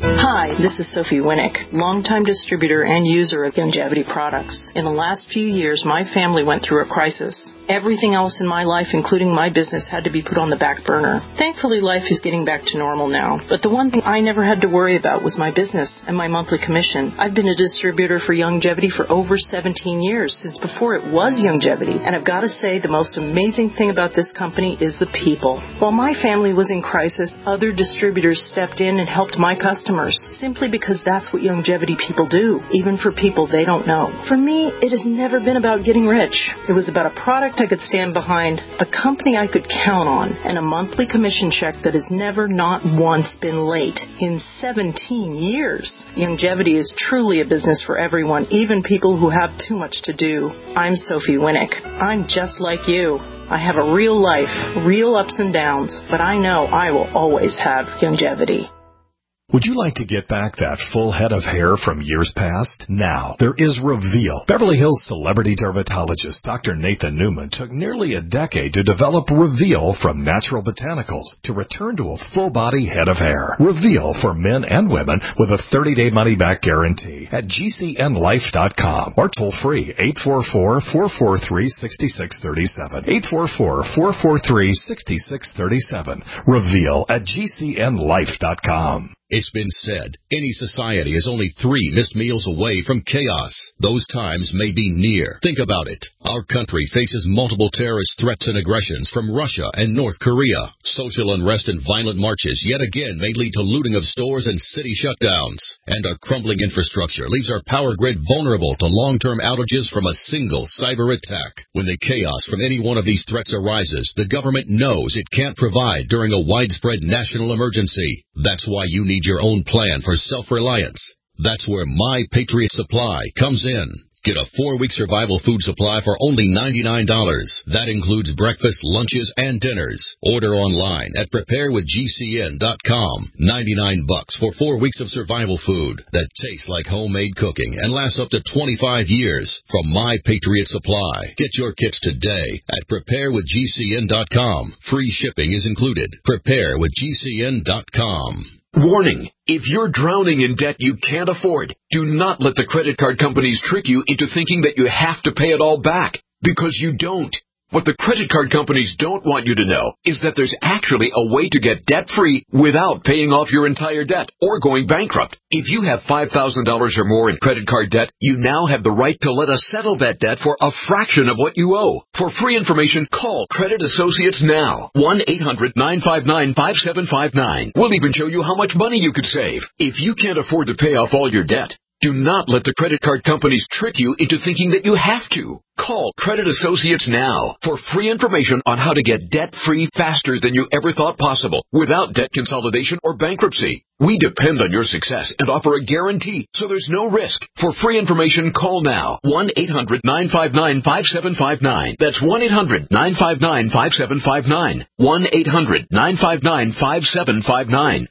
Hi, this is Sophie Winnick, longtime distributor and user of Youngevity products. In the last few years, my family went through a crisis. Everything else in my life, including my business, had to be put on the back burner. Thankfully, life is getting back to normal now. But the one thing I never had to worry about was my business and my monthly commission. I've been a distributor for Youngevity for over seventeen years, since before it was Youngevity. And I've got to say, the most amazing thing about this company is the people. While my family was in crisis, other distributors stepped in and helped my customers, simply because that's what Youngevity people do, even for people they don't know. For me, it has never been about getting rich. It was about a product I could stand behind, a company I could count on, and a monthly commission check that has never not once been late in seventeen years. Youngevity is truly a business for everyone, even people who have too much to do. I'm Sophie Winnick. I'm just like you. I have a real life, real ups and downs, but I know I will always have Youngevity. Would you like to get back that full head of hair from years past? Now, there is Reveal. Beverly Hills celebrity dermatologist Doctor Nathan Newman took nearly a decade to develop Reveal from natural botanicals to return to a full-body head of hair. Reveal for men and women with a thirty-day money-back guarantee at G C N life dot com or toll-free eight four four, four four three, six six three seven. eight four four, four four three, six six three seven. Reveal at G C N life dot com. It's been said, any society is only three missed meals away from chaos. Those times may be near. Think about it. Our country faces multiple terrorist threats and aggressions from Russia and North Korea. Social unrest and violent marches yet again may lead to looting of stores and city shutdowns. And our crumbling infrastructure leaves our power grid vulnerable to long-term outages from a single cyber attack. When the chaos from any one of these threats arises, the government knows it can't provide during a widespread national emergency. That's why you need your own plan for self-reliance. That's where My Patriot Supply comes in. Get a four-week survival food supply for only ninety-nine dollars. That includes breakfast, lunches, and dinners. Order online at prepare with G C N dot com. ninety-nine bucks for four weeks of survival food that tastes like homemade cooking and lasts up to twenty-five years from My Patriot Supply. Get your kits today at prepare with G C N dot com. Free shipping is included. prepare with G C N dot com. Warning! If you're drowning in debt you can't afford, do not let the credit card companies trick you into thinking that you have to pay it all back, because you don't. What the credit card companies don't want you to know is that there's actually a way to get debt-free without paying off your entire debt or going bankrupt. If you have five thousand dollars or more in credit card debt, you now have the right to let us settle that debt for a fraction of what you owe. For free information, call Credit Associates now. one eight hundred, nine five nine, five seven five nine. We'll even show you how much money you could save. If you can't afford to pay off all your debt, do not let the credit card companies trick you into thinking that you have to. Call Credit Associates now for free information on how to get debt-free faster than you ever thought possible without debt consolidation or bankruptcy. We depend on your success and offer a guarantee, so there's no risk. For free information, call now. one eight hundred, nine five nine, five seven five nine. That's one eight hundred, nine five nine, five seven five nine. one eight hundred, nine five nine, five seven five nine.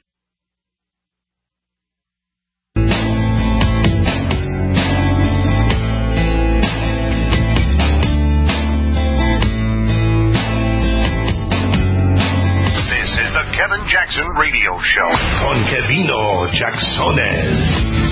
Kevin Jackson Radio Show con Kevino Jacksones.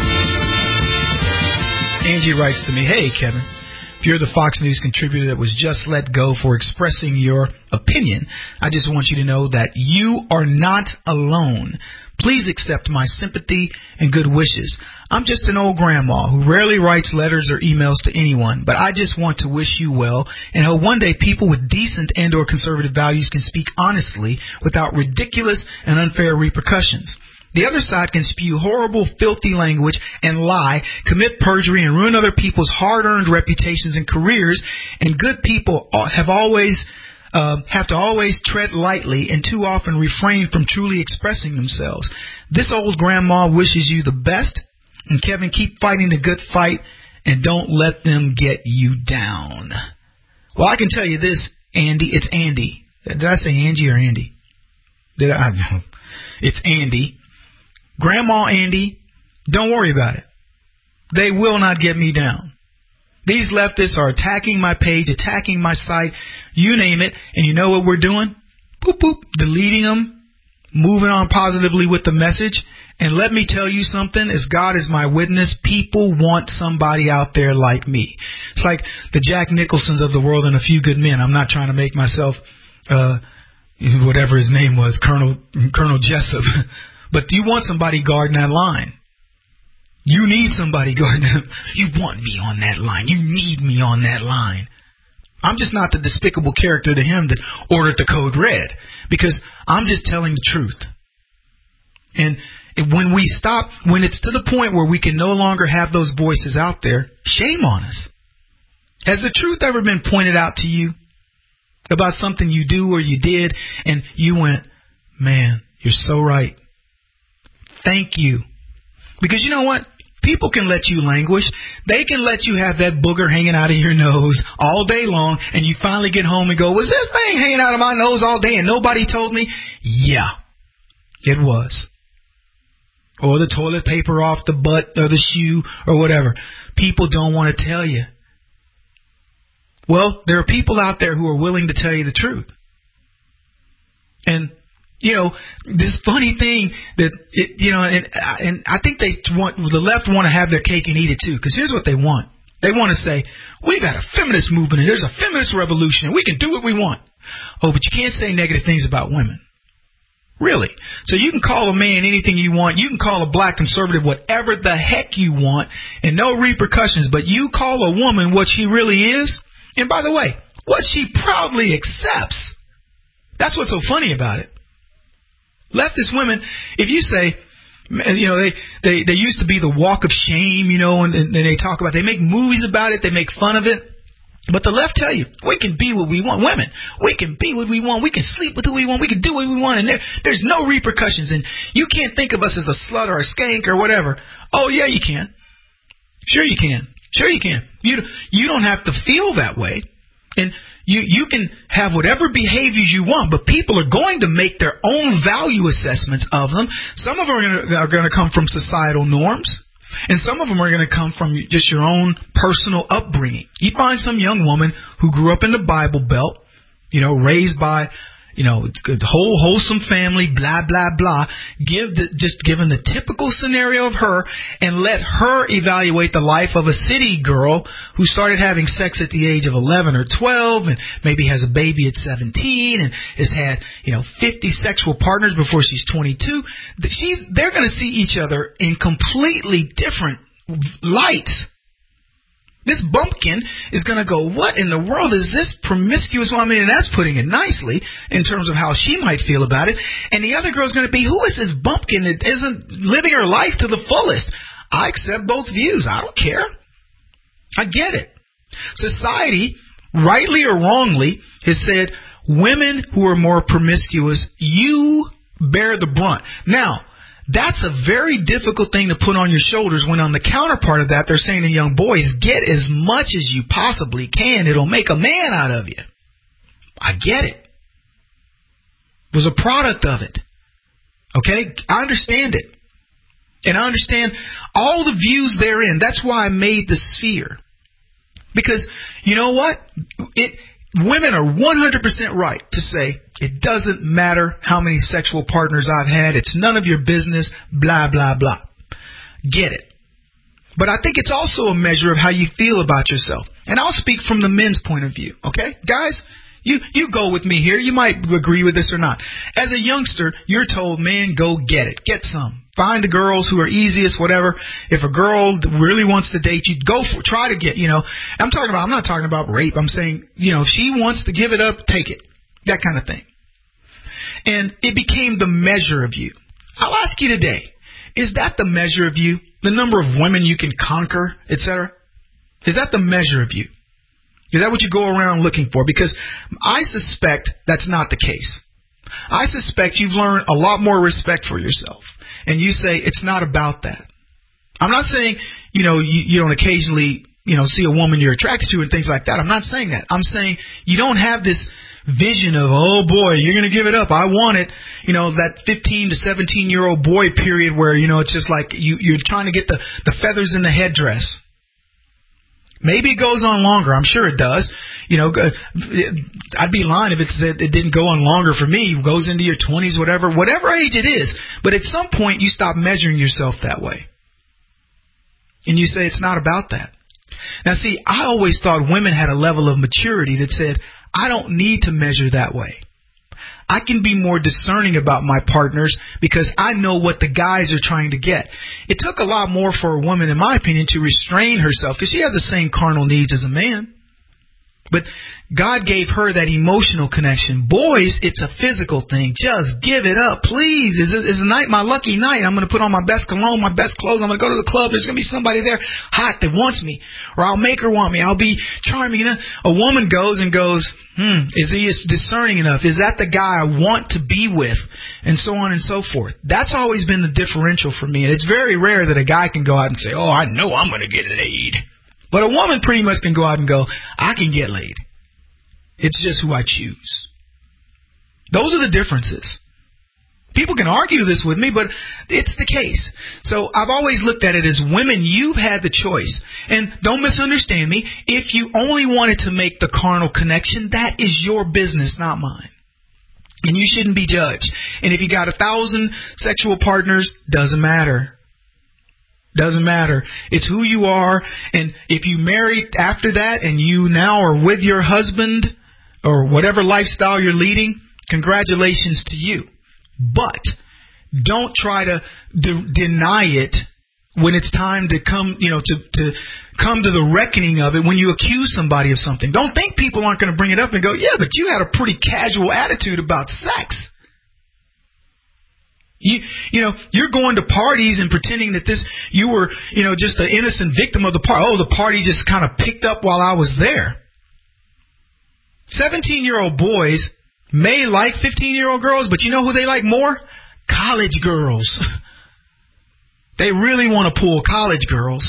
Angie writes to me, hey, Kevin, if you're the Fox News contributor that was just let go for expressing your opinion, I just want you to know that you are not alone. Please accept my sympathy and good wishes. I'm just an old grandma who rarely writes letters or emails to anyone, but I just want to wish you well and hope one day people with decent and or conservative values can speak honestly without ridiculous and unfair repercussions. The other side can spew horrible, filthy language and lie, commit perjury, and ruin other people's hard-earned reputations and careers, and good people have always Uh, have to always tread lightly and too often refrain from truly expressing themselves. This old grandma wishes you the best, and Kevin, keep fighting the good fight and don't let them get you down. Well, I can tell you this, Andy, it's Andy. Did I say Angie or Andy? Did I? It's Andy. Grandma Andy, don't worry about it. They will not get me down. These leftists are attacking my page, attacking my site, you name it, and you know what we're doing? Boop, boop, deleting them, moving on positively with the message. And let me tell you something, as God is my witness, people want somebody out there like me. It's like the Jack Nicholsons of the world and A Few Good Men. I'm not trying to make myself, uh, whatever his name was, Colonel, Colonel Jessup. But do you want somebody guarding that line? You need somebody guarding that. You want me on that line. You need me on that line. I'm just not the despicable character to him that ordered the code red, because I'm just telling the truth. And when we stop, when it's to the point where we can no longer have those voices out there, shame on us. Has the truth ever been pointed out to you about something you do or you did, and you went, man, you're so right. Thank you. Because you know what? People can let you languish. They can let you have that booger hanging out of your nose all day long, and you finally get home and go, was this thing hanging out of my nose all day and nobody told me? Yeah, it was. Or the toilet paper off the butt or the shoe or whatever. People don't want to tell you. Well, there are people out there who are willing to tell you the truth. And, you know, this funny thing that, it, you know, and, and I think they want, the left want to have their cake and eat it too. Because here's what they want. They want to say, we've got a feminist movement and there's a feminist revolution and we can do what we want. Oh, but you can't say negative things about women. Really. So you can call a man anything you want. You can call a black conservative whatever the heck you want and no repercussions. But you call a woman what she really is. And by the way, what she proudly accepts. That's what's so funny about it. Leftist women, if you say, you know, they, they, they used to be the walk of shame, you know, and, and they talk about, they make movies about it. They make fun of it. But the left tell you, we can be what we want. Women, we can be what we want. We can sleep with who we want. We can do what we want. And there, there's no repercussions. And you can't think of us as a slut or a skank or whatever. Oh, yeah, you can. Sure you can. Sure you can. You, you don't have to feel that way. And you, you can have whatever behaviors you want, but people are going to make their own value assessments of them. Some of them are going to come from societal norms. And some of them are going to come from just your own personal upbringing. You find some young woman who grew up in the Bible Belt, you know, raised by, you know, the whole wholesome family, blah, blah, blah. Give the, just given the typical scenario of her and let her evaluate the life of a city girl who started having sex at the age of eleven or twelve and maybe has a baby at seventeen and has had, you know, fifty sexual partners before she's twenty-two. She's, they're going to see each other in completely different lights. This bumpkin is going to go, what in the world is this promiscuous woman? And that's putting it nicely in terms of how she might feel about it. And the other girl's going to be, who is this bumpkin that isn't living her life to the fullest? I accept both views. I don't care. I get it. Society, rightly or wrongly, has said women who are more promiscuous, you bear the brunt. Now, that's a very difficult thing to put on your shoulders when on the counterpart of that, they're saying to young boys, get as much as you possibly can. It'll make a man out of you. I get it. It was a product of it. Okay? I understand it. And I understand all the views therein. That's why I made the sphere. Because, you know what? It women are one hundred percent right to say, it doesn't matter how many sexual partners I've had. It's none of your business, blah, blah, blah. Get it. But I think it's also a measure of how you feel about yourself. And I'll speak from the men's point of view. Okay? Guys, you, you go with me here. You might agree with this or not. As a youngster, you're told, man, go get it. Get some. Find the girls who are easiest, whatever. If a girl really wants to date you, go for, try to get, you know. I'm talking about, I'm not talking about rape. I'm saying, you know, if she wants to give it up, take it. That kind of thing. And it became the measure of you. I'll ask you today, is that the measure of you? The number of women you can conquer, et cetera? Is that the measure of you? Is that what you go around looking for? Because I suspect that's not the case. I suspect you've learned a lot more respect for yourself. And you say, it's not about that. I'm not saying, you know, you, you don't occasionally, you know, see a woman you're attracted to and things like that. I'm not saying that. I'm saying you don't have this vision of, oh boy, you're going to give it up. I want it. You know, that fifteen to seventeen year old boy period where, you know, it's just like you, you're trying to get the, the feathers in the headdress. Maybe it goes on longer. I'm sure it does. you know, I'd be lying if it said it didn't go on longer for me. It goes into your twenties, whatever, whatever age it is. But at some point, you stop measuring yourself that way. And you say, it's not about that. Now, see, I always thought women had a level of maturity that said, I don't need to measure that way. I can be more discerning about my partners because I know what the guys are trying to get. It took a lot more for a woman, in my opinion, to restrain herself because she has the same carnal needs as a man. But God gave her that emotional connection. Boys, it's a physical thing. Just give it up, please. Is is the night my lucky night? I'm going to put on my best cologne, my best clothes. I'm going to go to the club. There's going to be somebody there hot that wants me, or I'll make her want me. I'll be charming. You know, a woman goes and goes, hmm, is he discerning enough? Is that the guy I want to be with? And so on and so forth. That's always been the differential for me. And it's very rare that a guy can go out and say, oh, I know I'm going to get laid. But a woman pretty much can go out and go, I can get laid. It's just who I choose. Those are the differences. People can argue this with me, but it's the case. So I've always looked at it as women, you've had the choice. And don't misunderstand me. If you only wanted to make the carnal connection, that is your business, not mine. And you shouldn't be judged. And if you got a thousand sexual partners, doesn't matter. Doesn't matter. It's who you are. And if you married after that and you now are with your husband or whatever lifestyle you're leading, congratulations to you. But don't try to de- deny it when it's time to come, you know, to, to come to the reckoning of it when you accuse somebody of something. Don't think people aren't going to bring it up and go, yeah, but you had a pretty casual attitude about sex. You, you know, you're going to parties and pretending that this, you were, you know, just an innocent victim of the party. Oh, the party just kind of picked up while I was there. seventeen-year-old boys may like fifteen-year-old girls, but you know who they like more? College girls. They really want to pull college girls.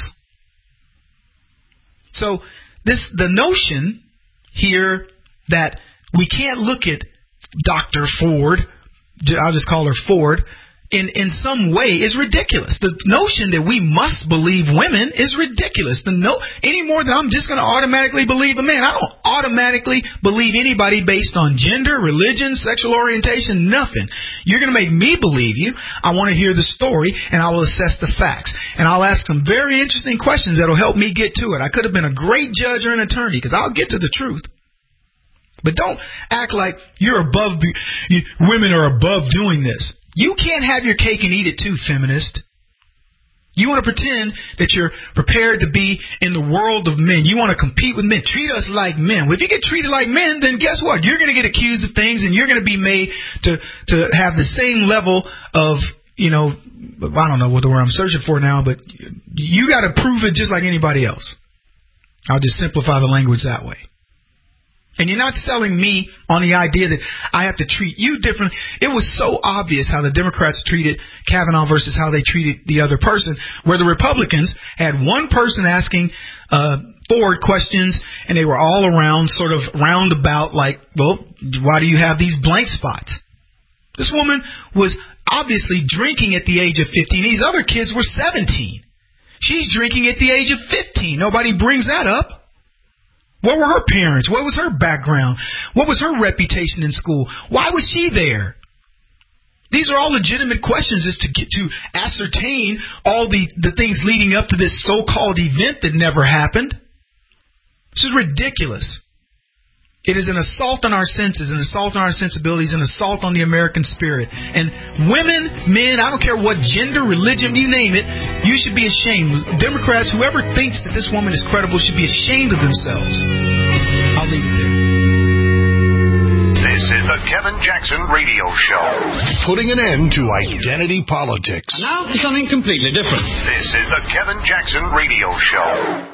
So this, the notion here that we can't look at Doctor Ford, I'll just call her Ford, in, in some way is ridiculous. The notion that we must believe women is ridiculous. The no, any more than I'm just going to automatically believe a man. I don't automatically believe anybody based on gender, religion, sexual orientation, nothing. You're going to make me believe you. I want to hear the story, and I will assess the facts. And I'll ask some very interesting questions that will help me get to it. I could have been a great judge or an attorney because I'll get to the truth. But don't act like you're above, you, women are above doing this. You can't have your cake and eat it too, feminist. You want to pretend that you're prepared to be in the world of men. You want to compete with men. Treat us like men. Well, if you get treated like men, then guess what? You're going to get accused of things and you're going to be made to, to have the same level of, you know, I don't know what the word I'm searching for now, but you got to prove it just like anybody else. I'll just simplify the language that way. And you're not selling me on the idea that I have to treat you differently. It was so obvious how the Democrats treated Kavanaugh versus how they treated the other person, where the Republicans had one person asking uh, Ford questions, and they were all around, sort of roundabout, like, well, why do you have these blank spots? This woman was obviously drinking at the age of fifteen. These other kids were seventeen. She's drinking at the age of fifteen. Nobody brings that up. What were her parents? What was her background? What was her reputation in school? Why was she there? These are all legitimate questions as to get to ascertain all the, the things leading up to this so-called event that never happened. This is ridiculous. It is an assault on our senses, an assault on our sensibilities, an assault on the American spirit. And women, men, I don't care what gender, religion, you name it, you should be ashamed. Democrats, whoever thinks that this woman is credible should be ashamed of themselves. I'll leave it there. This is the Kevin Jackson Radio Show. Putting an end to identity politics. Now for something completely different. This is the Kevin Jackson Radio Show.